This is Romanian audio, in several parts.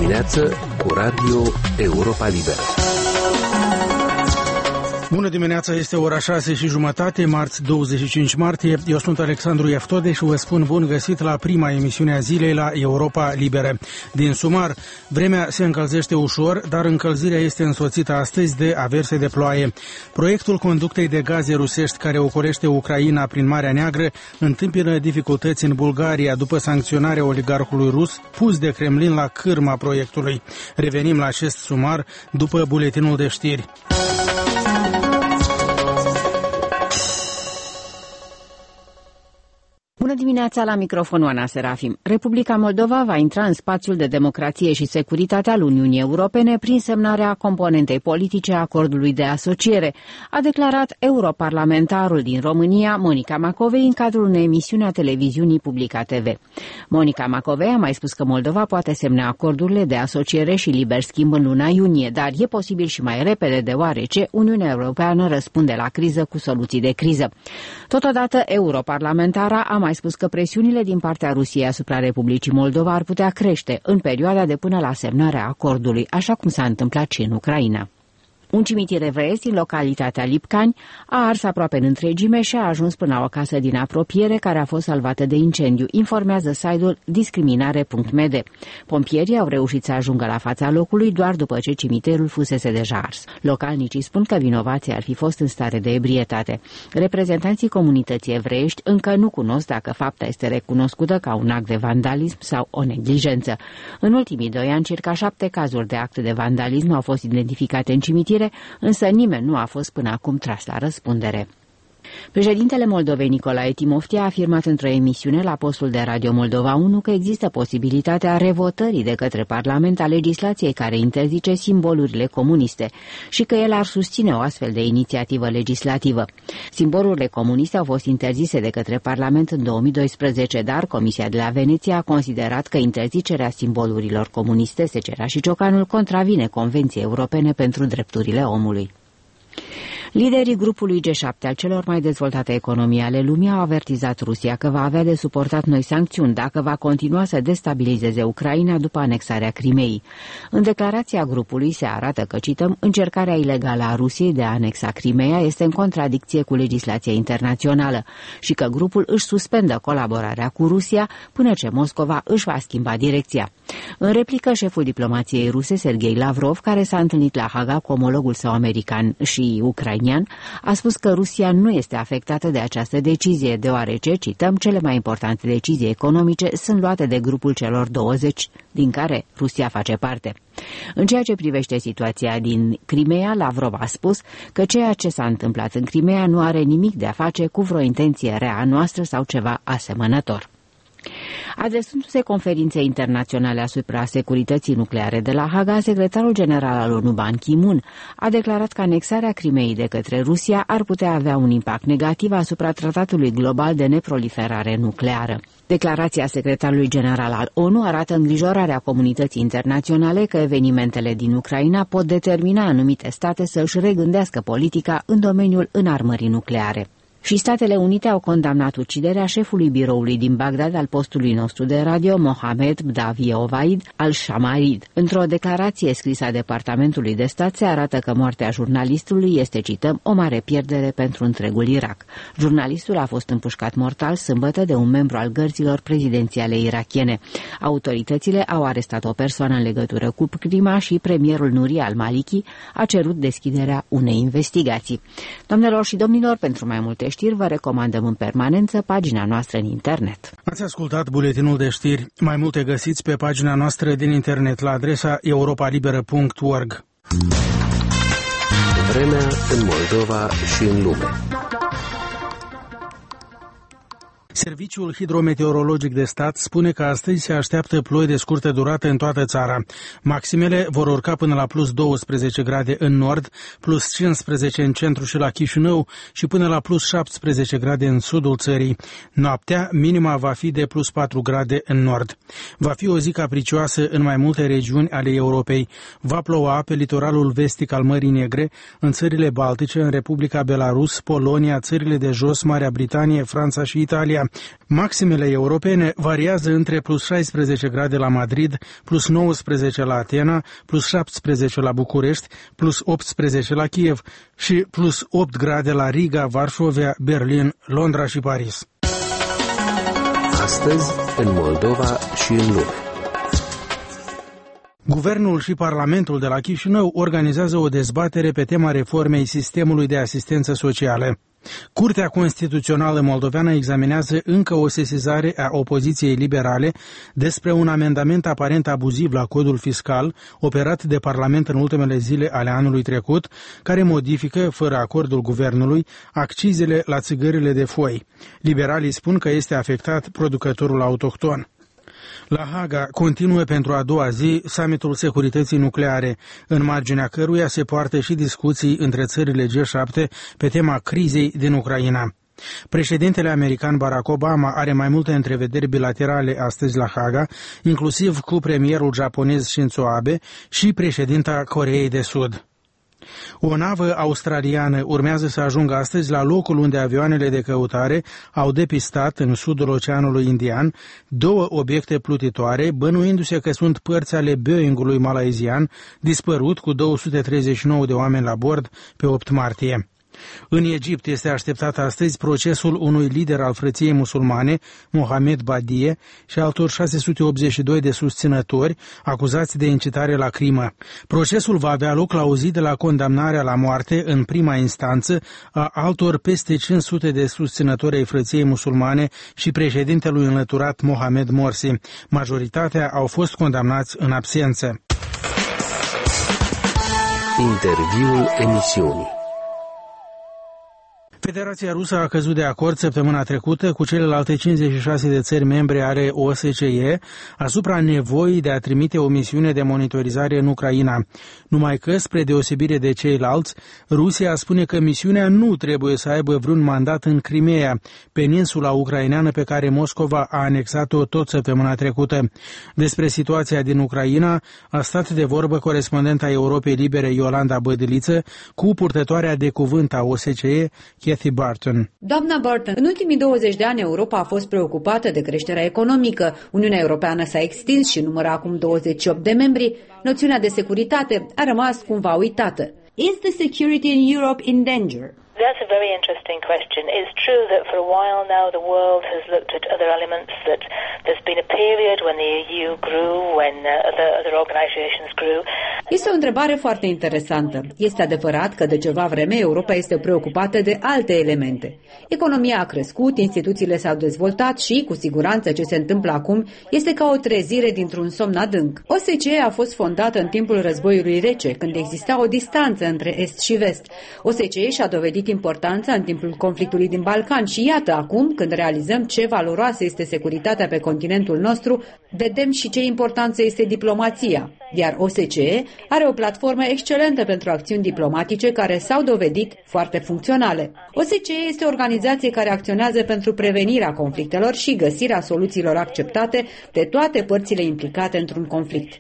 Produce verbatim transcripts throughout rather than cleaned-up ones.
dimineață cu Radio Europa Liberă. Bună dimineața, este ora șase și jumătate, marți douăzeci și cinci martie. Eu sunt Alexandru Iaftode și vă spun bun găsit la prima emisiune a zilei la Europa Liberă. Din sumar, vremea se încălzește ușor, dar încălzirea este însoțită astăzi de averse de ploaie. Proiectul conductei de gaze rusești care ocolește Ucraina prin Marea Neagră întâmpină dificultăți în Bulgaria după sancționarea oligarhului rus pus de Kremlin la cârma proiectului. Revenim la acest sumar după buletinul de știri. Bună dimineața, la microfon Oana Serafim. Republica Moldova va intra în spațiul de democrație și securitate al Uniunii Europene prin semnarea componentei politice a acordului de asociere, a declarat europarlamentarul din România, Monica Macovei, în cadrul unei emisiuni a televiziunii Publica T V. Monica Macovei a mai spus că Moldova poate semna acordurile de asociere și liber schimb în luna iunie, dar e posibil și mai repede, deoarece Uniunea Europeană răspunde la criză cu soluții de criză. Totodată, europarlamentara a mai spus că presiunile din partea Rusiei asupra Republicii Moldova ar putea crește în perioada de până la semnarea acordului, așa cum s-a întâmplat și în Ucraina. Un cimitir evreiesc din localitatea Lipcani a ars aproape în întregime și a ajuns până la o casă din apropiere care a fost salvată de incendiu, informează site-ul discriminare punct m d. Pompierii au reușit să ajungă la fața locului doar după ce cimitirul fusese deja ars. Localnicii spun că vinovații ar fi fost în stare de ebrietate. Reprezentanții comunității evreiești încă nu cunosc dacă fapta este recunoscută ca un act de vandalism sau o neglijență. În ultimii doi ani, circa șapte cazuri de acte de vandalism au fost identificate în cimitir, însă nimeni nu a fost până acum tras la răspundere. Președintele Moldovei Nicolae Timofti a afirmat într-o emisiune la postul de Radio Moldova unu că există posibilitatea revotării de către Parlament a legislației care interzice simbolurile comuniste și că el ar susține o astfel de inițiativă legislativă. Simbolurile comuniste au fost interzise de către Parlament în două mii doisprezece, dar Comisia de la Veneția a considerat că interzicerea simbolurilor comuniste, Secera și Ciocanul, contravine Convenției Europene pentru Drepturile Omului. Liderii grupului G șapte al celor mai dezvoltate economii ale lumii au avertizat Rusia că va avea de suportat noi sancțiuni dacă va continua să destabilizeze Ucraina după anexarea Crimeei. În declarația grupului se arată că, cităm, încercarea ilegală a Rusiei de a anexa Crimeea este în contradicție cu legislația internațională și că grupul își suspendă colaborarea cu Rusia până ce Moscova își va schimba direcția. În replică, șeful diplomației ruse, Sergei Lavrov, care s-a întâlnit la Haga cu omologul său american și ucrainian, a spus că Rusia nu este afectată de această decizie, deoarece, cităm, cele mai importante decizii economice sunt luate de grupul celor douăzeci, din care Rusia face parte. În ceea ce privește situația din Crimeea, Lavrov a spus că ceea ce s-a întâmplat în Crimeea nu are nimic de a face cu vreo intenție rea a noastră sau ceva asemănător. Adresându-se conferinței internaționale asupra securității nucleare de la Haga, secretarul general al ONU Ban Ki-moon a declarat că anexarea Crimeei de către Rusia ar putea avea un impact negativ asupra tratatului global de neproliferare nucleară. Declarația secretarului general al ONU arată îngrijorarea comunității internaționale că evenimentele din Ucraina pot determina anumite state să își regândească politica în domeniul înarmării nucleare. Și Statele Unite au condamnat uciderea șefului biroului din Bagdad al postului nostru de radio, Mohamed Bdavi Ovaid al-Shamarid. Într-o declarație scrisă a Departamentului de Stat se arată că moartea jurnalistului este, cităm, o mare pierdere pentru întregul Irak. Jurnalistul a fost împușcat mortal sâmbătă de un membru al gărzilor prezidențiale irakiene. Autoritățile au arestat o persoană în legătură cu crima și premierul Nuri al-Maliki a cerut deschiderea unei investigații. Doamnelor și domnilor, pentru mai multe știri vă recomandăm în permanență pagina noastră în internet. Ați ascultat buletinul de știri. Mai multe găsiți pe pagina noastră din internet la adresa europa liberă punct org. Vremea în Moldova și în lume. Serviciul Hidrometeorologic de Stat spune că astăzi se așteaptă ploi de scurtă durată în toată țara. Maximele vor urca până la plus douăsprezece grade în nord, plus cincisprezece în centru și la Chișinău și până la plus șaptesprezece grade în sudul țării. Noaptea, minima va fi de plus patru grade în nord. Va fi o zi capricioasă în mai multe regiuni ale Europei. Va ploua pe litoralul vestic al Mării Negre, în țările Baltice, în Republica Belarus, Polonia, țările de jos, Marea Britanie, Franța și Italia. Maximele europene variază între plus șaisprezece grade la Madrid, plus nouăsprezece la Atena, plus șaptesprezece la București, plus optsprezece la Kiev și plus opt grade la Riga, Varșovia, Berlin, Londra și Paris. Astăzi, în Moldova și în lume. Guvernul și Parlamentul de la Chișinău organizează o dezbatere pe tema reformei sistemului de asistență socială. Curtea Constituțională moldoveană examinează încă o sesizare a opoziției liberale despre un amendament aparent abuziv la codul fiscal operat de Parlament în ultimele zile ale anului trecut, care modifică, fără acordul guvernului, accizele la țigările de foi. Liberalii spun că este afectat producătorul autohton. La Haga continuă pentru a doua zi summitul securității nucleare, în marginea căruia se poartă și discuții între țările G șapte pe tema crizei din Ucraina. Președintele american Barack Obama are mai multe întrevederi bilaterale astăzi la Haga, inclusiv cu premierul japonez Shinzo Abe și președinta Coreei de Sud. O navă australiană urmează să ajungă astăzi la locul unde avioanele de căutare au depistat în sudul Oceanului Indian două obiecte plutitoare, bănuindu-se că sunt părți ale Boeing-ului malaizian, dispărut cu două sute treizeci și nouă de oameni la bord pe opt martie. În Egipt este așteptat astăzi procesul unui lider al frăției musulmane, Mohamed Badie, și altor șase sute optzeci și doi de susținători acuzați de incitare la crimă. Procesul va avea loc la o zi de la condamnarea la moarte în prima instanță a altor peste cinci sute de susținători ai frăției musulmane și președintelui înlăturat Mohamed Morsi. Majoritatea au fost condamnați în absență. Interviul emisiunii. Federația Rusă a căzut de acord săptămâna trecută cu celelalte cincizeci și șase de țări membre ale O S C E asupra nevoii de a trimite o misiune de monitorizare în Ucraina. Numai că, spre deosebire de ceilalți, Rusia spune că misiunea nu trebuie să aibă vreun mandat în Crimea, peninsula ucraineană pe care Moscova a anexat-o tot săptămâna trecută. Despre situația din Ucraina a stat de vorbă corespondenta Europei Libere Iolanda Bădiliță cu purtătoarea de cuvânt a O S C E, Cathy Barton. Doamna Barton, în ultimii douăzeci de ani Europa a fost preocupată de creșterea economică. Uniunea Europeană s-a extins și numără acum douăzeci și opt de membri. Noțiunea de securitate a rămas cumva uitată. Is the security in Europe in danger? That's a very interesting question. It's true that for a while now the world has looked at other elements, that there's been a period when the E U grew, when uh, other, other organizations grew. Este o întrebare foarte interesantă. Este adevărat că de ceva vreme Europa este preocupată de alte elemente. Economia a crescut, instituțiile s-au dezvoltat și, cu siguranță, ce se întâmplă acum este ca o trezire dintr-un somn adânc. O S C E a fost fondată în timpul războiului rece, când exista o distanță între est și vest. O S C E și-a dovedit importanța în timpul conflictului din Balcan și iată acum, când realizăm ce valoroasă este securitatea pe continentul nostru, vedem și ce importanță este diplomația. Iar O S C E are o platformă excelentă pentru acțiuni diplomatice care s-au dovedit foarte funcționale. O S C E este o organizație care acționează pentru prevenirea conflictelor și găsirea soluțiilor acceptate de toate părțile implicate într-un conflict.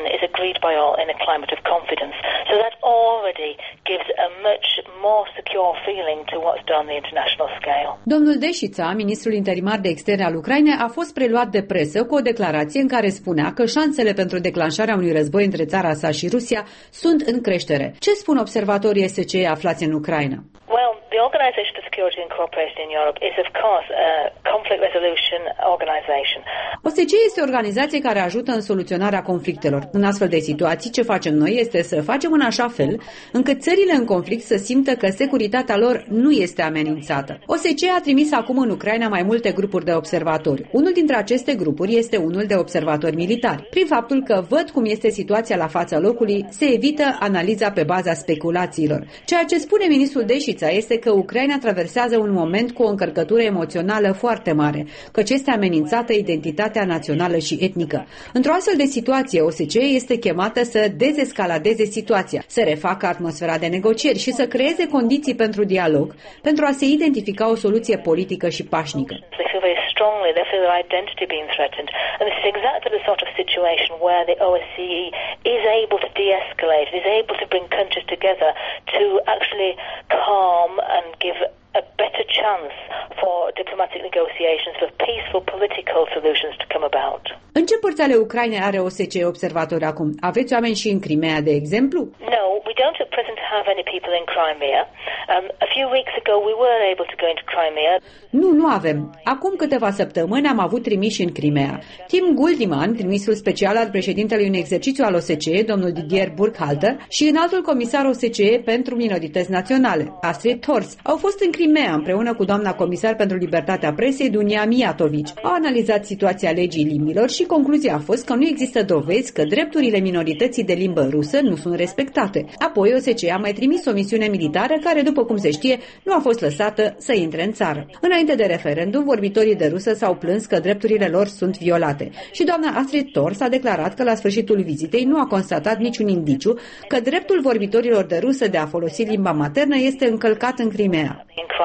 Domnul Deșița, ministrul interimar de externe al Ucrainei, a fost preluat de presă cu o declarație în care spunea că șansele pentru declanșarea unui război între țara sa și Rusia sunt în creștere. Ce spun observatorii O S C E aflați în Ucraina? Well, the Organization for Security and Cooperation in Europe is, of course, a conflict resolution organization. O S C E este o organizație care ajută în soluționarea conflictelor. În astfel de situații, ce facem noi este să facem în așa fel încât țările în conflict să simtă că securitatea lor nu este amenințată. O S C E a trimis acum în Ucraina mai multe grupuri de observatori. Unul dintre aceste grupuri este unul de observatori militari. Prin faptul că văd cum este situația la fața locului, se evită analiza pe baza speculațiilor. Ceea ce spune ministrul Deșița este că Ucraina traversează un moment cu o încărcătură emoțională foarte mare, căci este amenințată identitatea națională și etnică. Într-o astfel de situație, O S C E este chemată să dezescaladeze situația, să refacă atmosfera de negocieri și să creeze condiții pentru dialog, pentru a se identifica o soluție politică și pașnică. Strongly, they feel their identity being threatened. And this is exactly the sort of situation where the O S C E is able to de-escalate, is able to bring countries together to actually calm and give a better chance for diplomatic negotiations, for peaceful political solutions to come about. În ce părți ale Ucrainei are O S C E observatori acum? Aveți oameni și în Crimea, de exemplu? No, we don't at present have any people in Crimea. Um, a few weeks ago we were able to go into Crimea. Nu, nu avem. Acum câteva săptămâni am avut trimiși în Crimea. Tim Guldiman, trimisul special al președintelui în exercițiu al O S C E, domnul Didier Burkhalter, și înaltul comisar O S C E pentru minorități naționale, Astrid Thors, au fost în Crimea împreună cu doamna comisar pentru libertatea presei, Dunia Mijatović. Au analizat situația legii limbilor și concluzia a fost că nu există dovezi că drepturile minorității de limbă rusă nu sunt respectate. Apoi O S C E a mai trimis o misiune militară care, după cum se știe, nu a fost lăsată să intre în țară. Înainte de referendum, vorbitorii de rusă s-au plâns că drepturile lor sunt violate și doamna Astrid Thors a declarat că la sfârșitul vizitei nu a constatat niciun indiciu că dreptul vorbitorilor de rusă de a folosi limba maternă este încălcat în Crimea.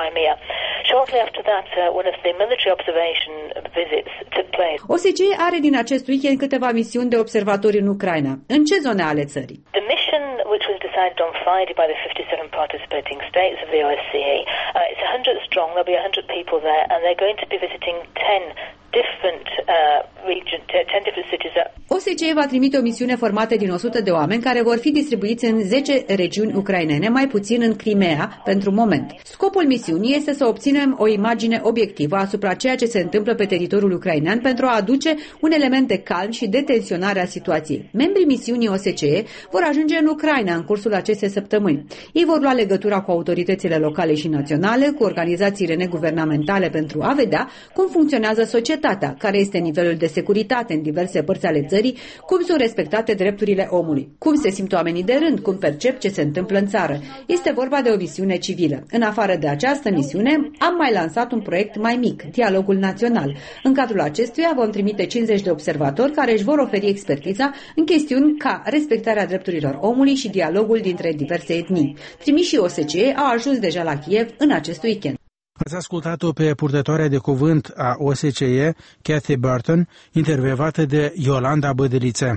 Shortly after that, uh, one of the military observation visits took place. O S C E are din acest weekend câteva misiuni de observatori în Ucraina. În ce zone ale țării? The mission, which was decided on Friday by the fifty-seven participating states of the O S C E, uh, it's one hundred strong. There'll be one hundred people there, and they're going to be visiting ten different uh, regions, ten different cities. O S C E va trimite o misiune formată din o sută de oameni care vor fi distribuiți în zece regiuni ucrainene, mai puțin în Crimea, pentru moment. Scopul misiunii este să obținem o imagine obiectivă asupra ceea ce se întâmplă pe teritoriul ucrainean pentru a aduce un element de calm și de tensionare a situației. Membrii misiunii O S C E vor ajunge în Ucraina în cursul acestei săptămâni. Ei vor lua legătura cu autoritățile locale și naționale, cu organizațiile neguvernamentale pentru a vedea cum funcționează societatea, care este nivelul de securitate în diverse părți ale țării, cum sunt respectate drepturile omului, cum se simt oamenii de rând, cum percep ce se întâmplă în țară. Este vorba de o misiune civilă. În afară de această misiune, am mai lansat un proiect mai mic, Dialogul Național. În cadrul acestuia vom trimite cincizeci de observatori care își vor oferi expertiza în chestiuni ca respectarea drepturilor omului și dialogul dintre diverse etnii. Trimișii O S C E au ajuns deja la Kiev în acest weekend. Ați ascultat-o pe purtătoarea de cuvânt a O S C E, Cathy Burton, intervievată de Iolanda Bădăliță.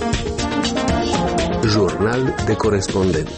Jurnal de corespondent.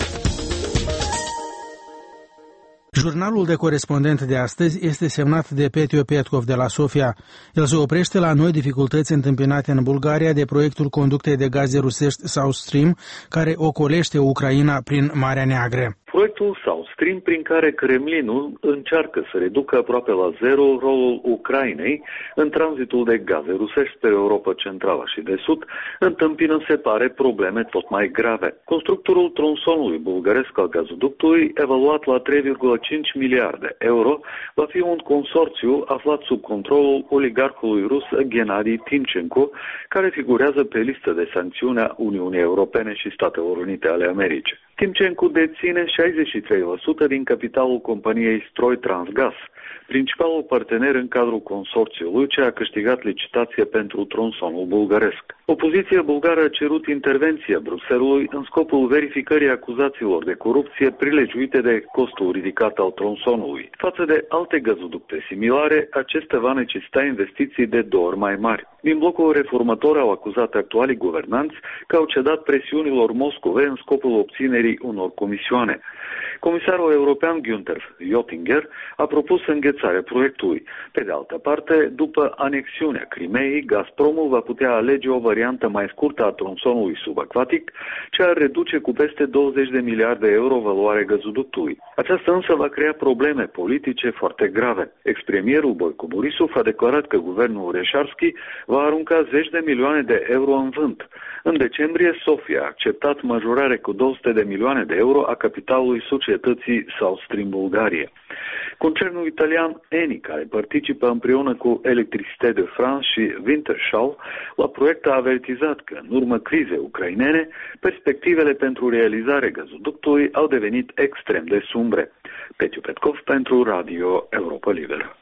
Jurnalul de corespondent de astăzi este semnat de Petio Petkov de la Sofia. El se oprește la noi dificultăți întâmpinate în Bulgaria de proiectul conductei de gaze rusești South Stream, care ocolește Ucraina prin Marea Neagră. Proiectul South Stream, prin care Kremlinul încearcă să reducă aproape la zero rolul Ucrainei în tranzitul de gaze rusești pe Europa Centrală și de Sud, întâmpină, se pare, probleme tot mai grave. Constructorul tronsonului bulgaresc al gazoductului, evaluat la trei virgulă cinci miliarde euro, va fi un consorțiu aflat sub controlul oligarhului rus Gennady Timchenko, care figurează pe listă de sancțiuni a Uniunii Europene și Statelor Unite ale Americii. Timchenko deține șaizeci și trei la sută din capitalul companiei Stroi Transgas, principalul partener în cadrul consorțiului ce a câștigat licitație pentru tronsonul bulgaresc. Opoziția bulgară a cerut intervenția Bruxellesului în scopul verificării acuzațiilor de corupție prilejuite de costul ridicat al tronsonului. Față de alte gazoducte similare, acesta va necesita investiții de două ori mai mari. Din blocul reformator au acuzat actualii guvernanți că au cedat presiunilor Moscovei în scopul obținerii unor comisioane. Comisarul european Günther Oettinger a propus înghețarea proiectului. Pe de altă parte, după anexiunea Crimeei, Gazpromul va putea alege o variantă mai scurtă a tronsonului subacvatic, ce ar reduce cu peste douăzeci de miliarde de euro valoarea gazoductului. Aceasta însă va crea probleme politice foarte grave. Ex-premierul Boico Borisov a declarat că guvernul Reșarski va arunca zeci de milioane de euro în vânt. În decembrie, Sofia a acceptat majorare cu două sute de milioane de euro a capitalului societății South Stream Bulgaria. Concernul italian Eni, care participă împreună cu Electricité de France și Wintershall la proiect, a avertizat că, în urma crizei ucrainene, perspectivele pentru realizarea gazoductului au devenit extrem de sumbre. Petio Petkov pentru Radio Europa Liberă.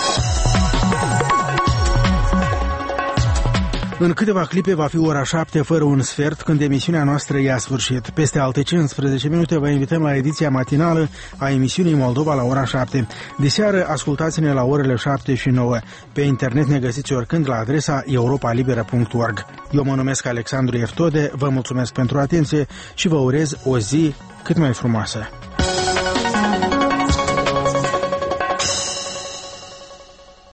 În câteva clipe va fi ora șapte fără un sfert, când emisiunea noastră ia sfârșit. Peste alte cincisprezece minute vă invităm la ediția matinală a emisiunii Moldova la ora șapte. Diseară ascultați-ne la orele șapte și nouă. Pe internet ne găsiți oricând la adresa europa liberă punct org. Eu mă numesc Alexandru Eftode, vă mulțumesc pentru atenție și vă urez o zi cât mai frumoasă.